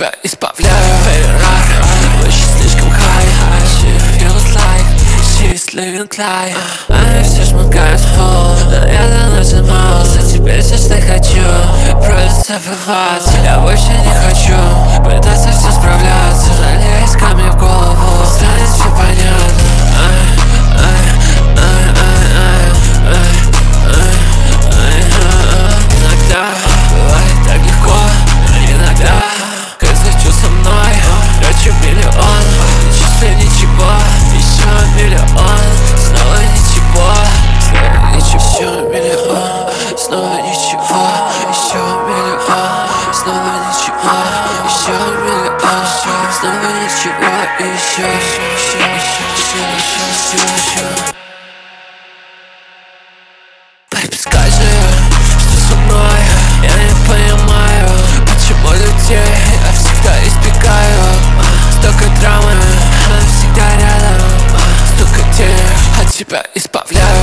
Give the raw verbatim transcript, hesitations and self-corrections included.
тебя избавляю. Very очень слишком high. She feels like she's living life. Они все шмыгают в пол, но я давно замялся. Теперь все, что хочу, просто забывать. Я больше не хочу пытаться все справляться. Залезь ко мне в голову, станет все понятно. Иногда бывает так легко, иногда когда хочу со мной, трачу миллион, чисто ничего, еще миллион, снова ничего, снова ничего, еще миллион, снова ничего, еще миллион, снова ничего, еще миллион, снова ничего, еще, еще, еще, еще, еще, еще. Baby, скажи, что со мной, я не понимаю, почему людей я всегда избегаю. Столько драмы, она всегда рядом, столько денег от тебя избавляю.